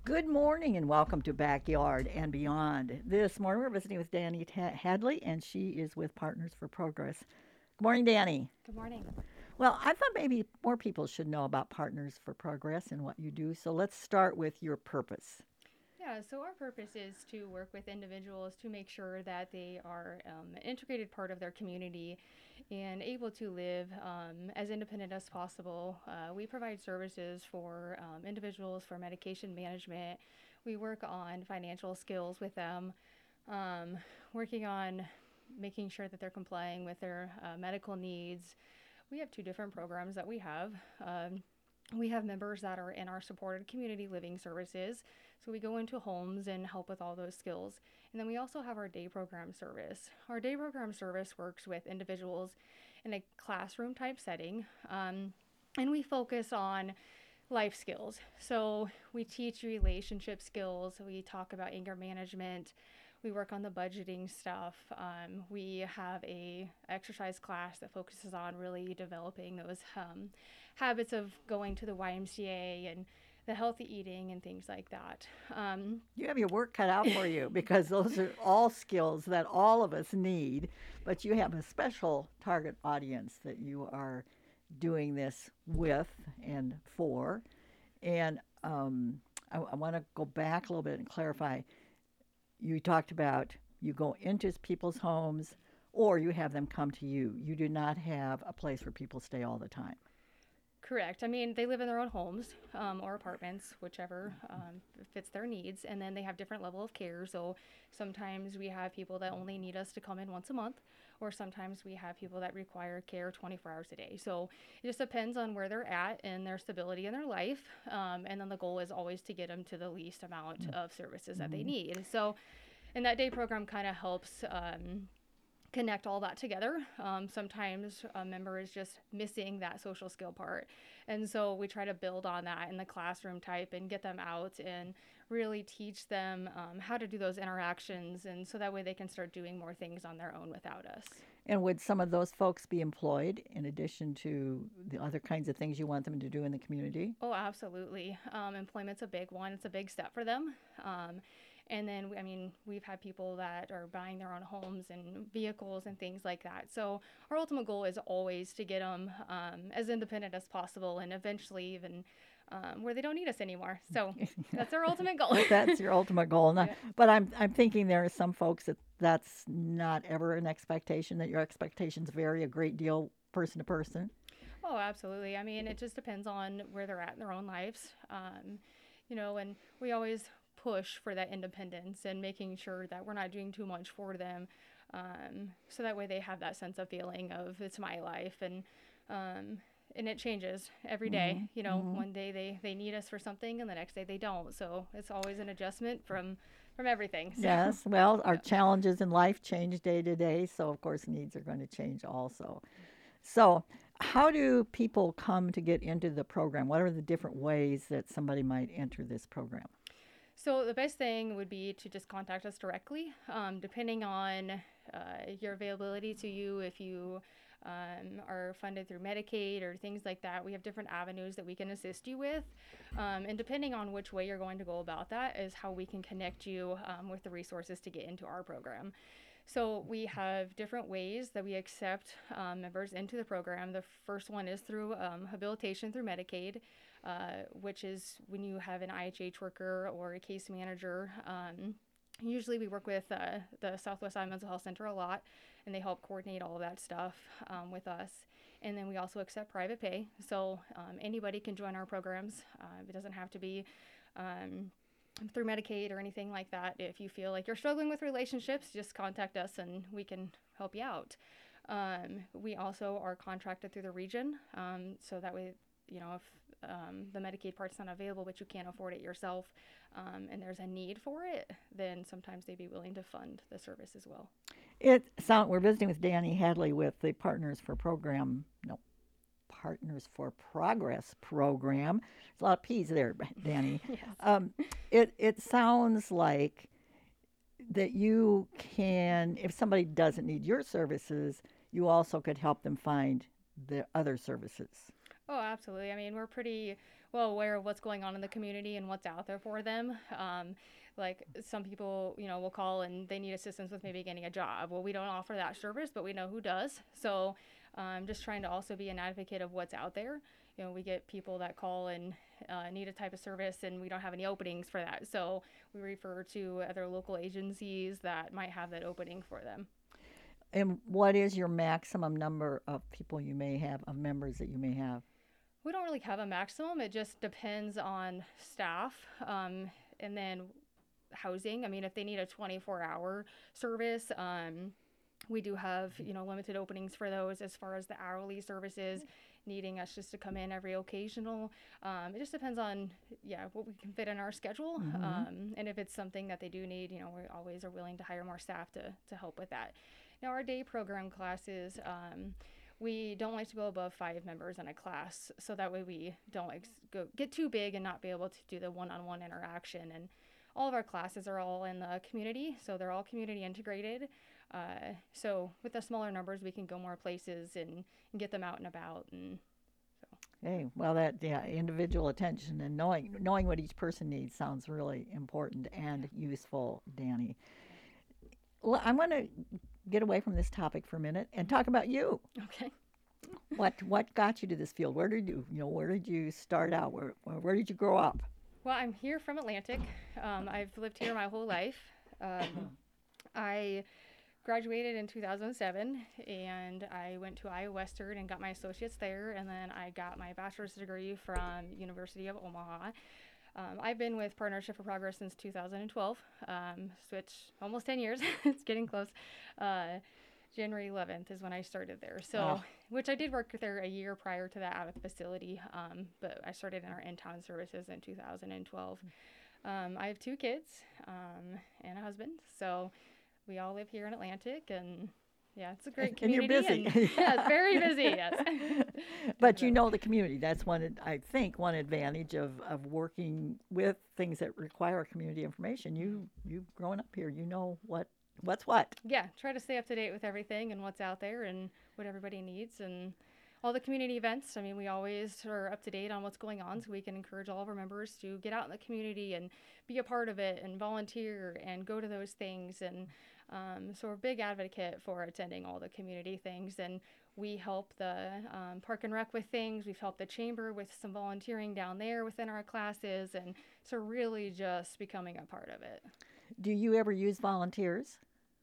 Good morning and welcome to Backyard and Beyond. This morning we're visiting with Danny Hadley, and she is with Partners for Progress. Good morning, Danny. Good morning. Well, I thought maybe more people should know about Partners for Progress and what you do. So let's start with your purpose. Yeah, so our purpose is to work with individuals to make sure that they are an integrated part of their community and able to live as independent as possible. We provide services for individuals for medication management. We work on financial skills with them, um, working on making sure that they're complying with their medical needs. We have two different programs that we have. We have members that are in our supported community living services. So we go into homes and help with all those skills. And then we also have our day program service. Our day program service works with individuals in a classroom type setting. And we focus on life skills. So we teach relationship skills. We talk about anger management. We work on the budgeting stuff. We have a exercise class that focuses on really developing those habits of going to the YMCA and the healthy eating and things like that. You have your work cut out for you because those are all skills that all of us need, but you have a special target audience that you are doing this with and for. And I want to go back a little bit and clarify. You talked about you go into people's homes or you have them come to you. You do not have a place where people stay all the time. Correct. I mean, they live in their own homes or apartments, whichever fits their needs, and then they have different level of care. So sometimes we have people that only need us to come in once a month, or sometimes we have people that require care 24 hours a day. So it just depends on where they're at and their stability in their life. And then the goal is always to get them to the least amount of services that they Mm-hmm. need. So, and that day program kind of helps connect all that together. Sometimes a member is just missing that social skill part. And so we try to build on that in the classroom type and get them out and really teach them how to do those interactions. And so that way they can start doing more things on their own without us. And would some of those folks be employed in addition to the other kinds of things you want them to do in the community? Oh, absolutely. Employment's a big one. It's a big step for them. And then, I mean, we've had people that are buying their own homes and vehicles and things like that. So our ultimate goal is always to get them as independent as possible and eventually even where they don't need us anymore. So that's our ultimate goal. That's your ultimate goal. Yeah. But I'm thinking there are some folks that that's not ever an expectation, that your expectations vary a great deal person to person. Oh, absolutely. I mean, it just depends on where they're at in their own lives. And we always push for that independence and making sure that we're not doing too much for them. So that way they have that sense of feeling of it's my life and it changes every day. Mm-hmm. Mm-hmm. One day they need us for something and the next day they don't. So it's always an adjustment from everything. So Yes, well, our yeah. challenges in life change day to day, so of course needs are going to change also. So, how do people come to get into the program? What are the different ways that somebody might enter this program? So the best thing would be to just contact us directly, depending on your availability to you. If you are funded through Medicaid or things like that, we have different avenues that we can assist you with. And depending on which way you're going to go about that is how we can connect you with the resources to get into our program. So we have different ways that we accept members into the program. The first one is through habilitation through Medicaid, which is when you have an IHH worker or a case manager. Usually we work with the Southwest Iowa Mental Health Center a lot, and they help coordinate all of that stuff with us. And then we also accept private pay. So anybody can join our programs. It doesn't have to be through Medicaid or anything like that. If you feel like you're struggling with relationships, just contact us and we can help you out. We also are contracted through the region, so that way, if the Medicaid part's not available but you can't afford it yourself, and there's a need for it, then sometimes they'd be willing to fund the service as well. We're visiting with Danny Hadley with the Partners for Program, no, Partners for Progress program. There's a lot of P's there, Danny. Yes. Um, it sounds like that you can, if somebody doesn't need your services, you also could help them find the other services. Oh, absolutely. I mean, well aware of what's going on in the community and what's out there for them. Like some people, will call and they need assistance with maybe getting a job. Well, we don't offer that service, but we know who does. So just trying to also be an advocate of what's out there. We get people that call and need a type of service, and we don't have any openings for that. So we refer to other local agencies that might have that opening for them. And what is your maximum number of people you may have, of members that you may have? We don't really have a maximum. It just depends on staff, and then housing. I mean, if they need a 24-hour service, we do have, limited openings for those as far as the hourly services, needing us just to come in every occasional. It just depends on, what we can fit in our schedule. And if it's something that they do need, we always are willing to hire more staff to help with that. Now, our day program classes, we don't like to go above 5 members in a class, so that way we don't get too big and not be able to do the one-on-one interaction. And all of our classes are all in the community, so they're all community integrated. So with the smaller numbers, we can go more places and get them out and about. And so. Hey, well, individual attention and knowing what each person needs sounds really important and useful, Danny. Well, I want to get away from this topic for a minute and talk about you. Okay. What got you to this field? Where did you start out? Where did you grow up? Well, I'm here from Atlantic. I've lived here my whole life. I graduated in 2007, and I went to Iowa Western and got my associates there, and then I got my bachelor's degree from University of Omaha. I've been with Partnership for Progress since 2012, which almost 10 years. It's getting close. January 11th is when I started there. So, which I did work there a year prior to that out at the facility, but I started in our in-town services in 2012. I have 2 kids and a husband, so we all live here in Atlantic, and it's a great community. And you're busy. It's very busy, yes. But you know the community. That's one advantage of working with things that require community information. You've grown up here. You know what's what. Yeah, try to stay up to date with everything and what's out there and what everybody needs, and all the community events. I mean, we always are up to date on what's going on, so we can encourage all of our members to get out in the community and be a part of it and volunteer and go to those things. And so we're a big advocate for attending all the community things, and we help the Park and Rec with things. We've helped the Chamber with some volunteering down there within our classes, and so really just becoming a part of it. Do you ever use volunteers?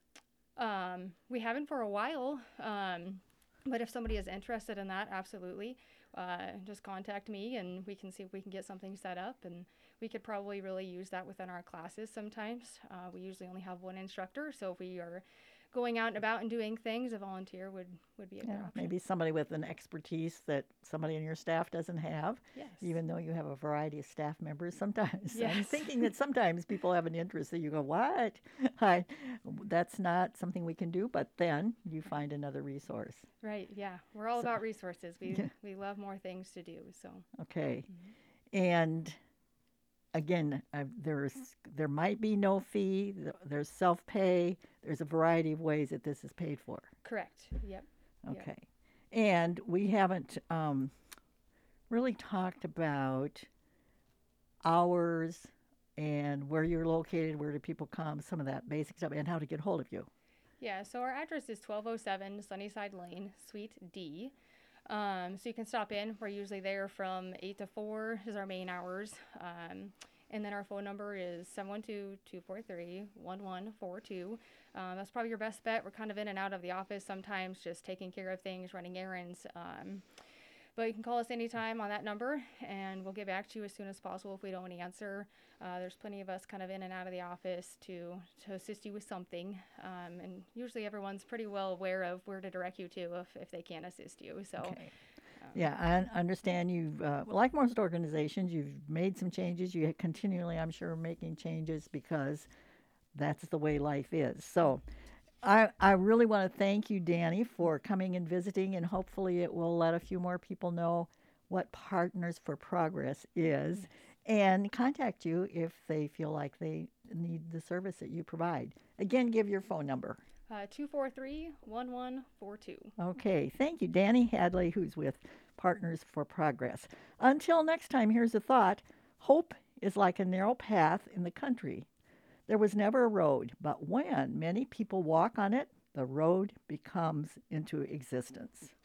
We haven't for a while, but if somebody is interested in that, absolutely. Just contact me and we can see if we can get something set up, and we could probably really use that within our classes sometimes. We usually only have 1 instructor, so if we are going out and about and doing things, a volunteer would be a good option. Maybe somebody with an expertise that somebody in your staff doesn't have, yes. Even though you have a variety of staff members sometimes. Yes. I'm thinking that sometimes people have an interest that you go, what? That's not something we can do, but then you find another resource. Right, yeah. We're all about resources. We love more things to do, so. Okay. Mm-hmm. And again, there might be no fee. There's self-pay. There's a variety of ways that this is paid for. Correct. Yep. Okay. Yep. And we haven't really talked about hours and where you're located, where do people come, some of that basic stuff, and how to get hold of you. Yeah, so our address is 1207 Sunnyside Lane, Suite D. So you can stop in. We're usually there from 8 to 4 is our main hours. And then our phone number is 712-243-1142. That's probably your best bet. We're kind of in and out of the office sometimes, just taking care of things, running errands. But you can call us anytime on that number, and we'll get back to you as soon as possible if we don't answer. There's plenty of us kind of in and out of the office to assist you with something. And usually everyone's pretty well aware of where to direct you to if they can't assist you. So. Okay. Yeah, I understand you've, like most organizations, you've made some changes. You continually, I'm sure, making changes because that's the way life is. So I really want to thank you, Danny, for coming and visiting, and hopefully it will let a few more people know what Partners for Progress is and contact you if they feel like they need the service that you provide. Again, give your phone number. 243-1142. Okay, thank you. Danny Hadley, who's with Partners for Progress. Until next time, here's a thought. Hope is like a narrow path in the country. There was never a road, but when many people walk on it, the road becomes into existence.